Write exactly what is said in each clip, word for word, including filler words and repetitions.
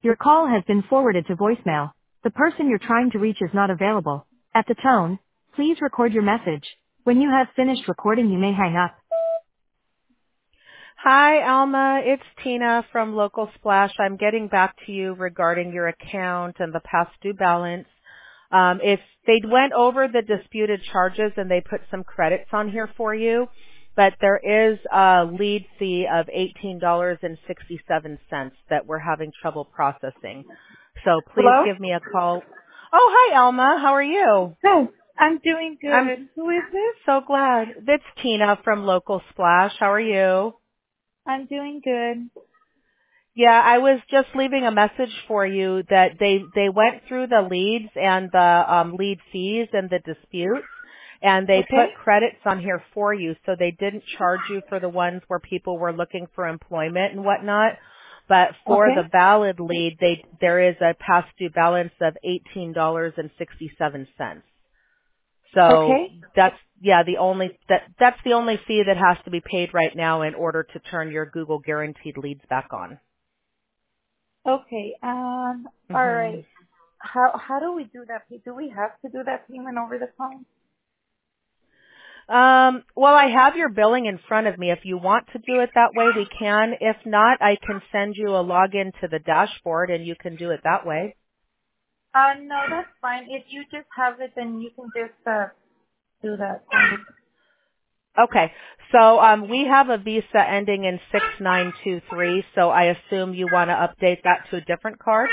Your call has been forwarded to voicemail. The person you're trying to reach is not available. At the tone, please record your message. When you have finished recording, you may hang up. Hi, Alma. It's Tina from Local Splash. I'm getting back to you regarding your account and the past due balance. Um, if they went over the disputed charges and they put some credits on here for you, but there is a lead fee of eighteen dollars and sixty-seven cents that we're having trouble processing. So please Hello? give me a call. Oh, hi, Alma. How are you? Hey, I'm doing I'm good. Who is this? so glad. It's Tina from Local Splash. How are you? I'm doing good. Yeah, I was just leaving a message for you that they they went through the leads and the um, lead fees and the disputes, and they Okay? put credits on here for you, so they didn't charge you for the ones where people were looking for employment and whatnot. But for Okay? the valid lead, they there is a past due balance of eighteen dollars and sixty seven cents. So Okay? that's yeah the only that that's the only fee that has to be paid right now in order to turn your Google guaranteed leads back on. Okay. Um, Mhm. alright. How how do we do that? Do we have to do that payment over the phone? Um, well, I have your billing in front of me. If you want to do it that way, we can. If not, I can send you a login to the dashboard and you can do it that way. Uh, no, that's fine. If you just have it, then you can just, uh, do that. Okay. So um, we have a Visa ending in six nine two three, so I assume you want to update that to a different card?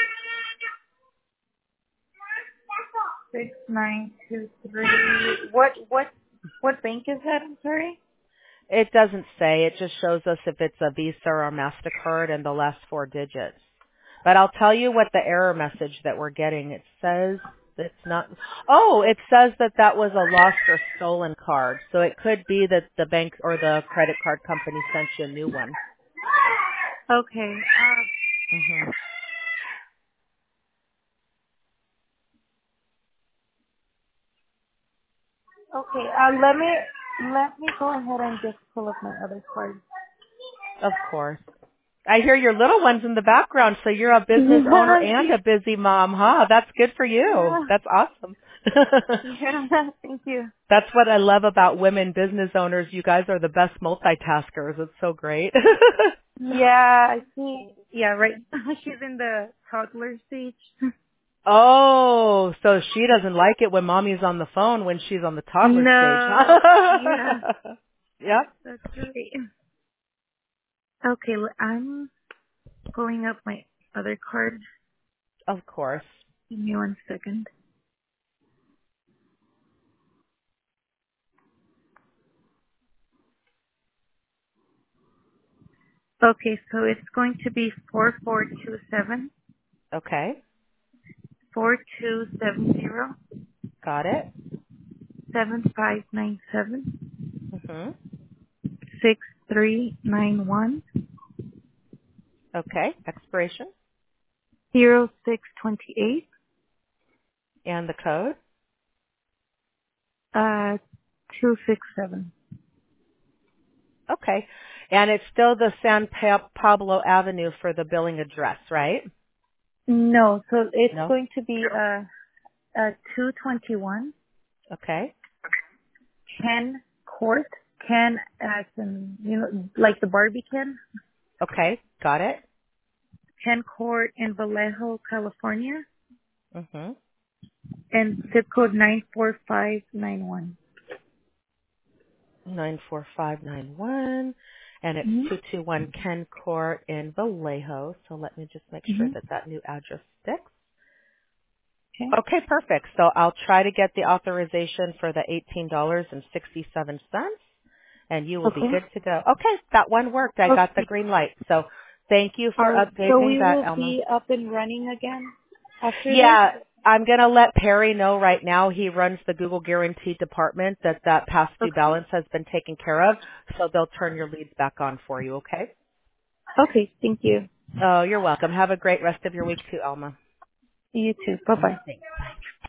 Six nine two three. What, what, what bank is that? I'm sorry? It doesn't say. It just shows us if it's a Visa or a MasterCard and the last four digits. But I'll tell you what the error message that we're getting. It says it's not, oh, it says that that was a lost or stolen card. So it could be that the bank or the credit card company sent you a new one. Okay. Uh, hmm okay. Uh, let me, let me go ahead and just pull up my other card. Of course. I hear your little ones in the background, so you're a business owner Yeah, and she, a busy mom, huh? That's good for you. yeah, That's awesome. yeah. Thank you. That's what I love about women business owners. You guys are the best multitaskers. It's so great. Yeah, I see. Yeah, right. She's in the toddler stage. Oh, so she doesn't like it when mommy's on the phone when she's on the toddler stage, No. Yeah, huh? Yep, that's right. Okay, l- I'm pulling up my other card. of course. Give me one second. Okay, so it's going to be four four two seven Okay, four two seven zero got it. seven five nine seven Mhm. six three nine one Okay, expiration zero six twenty eight. and the code. Uh, two six seven. Okay, and it's still the San Pa- Pablo Avenue for the billing address, right? No, so it's No. going to be uh uh two twenty one Okay. Ken Court. Ken as in you know like the Barbie Ken. Okay, got it. Ken Court in Vallejo, California, Mhm. and zip code nine four five nine one. Nine four five nine one, and it's Mhm. two two one Ken Court in Vallejo. So let me just make sure Mhm. that that new address sticks. Okay. Okay, perfect. So I'll try to get the authorization for the eighteen dollars and sixty-seven cents, and you will be Okay. good to go. Okay, that one worked. I got the Okay. green light. So thank you for All right. So updating we that, will Elma. be up and running again after this. Yeah, I'm going to let Perry know right now. He runs the Google Guarantee department that that past due Okay. balance has been taken care of, so they'll turn your leads back on for you, okay? Okay. Thank you. Oh, you're welcome. Have a great rest of your week too, Elma. You too. Bye bye. Thanks. Bye.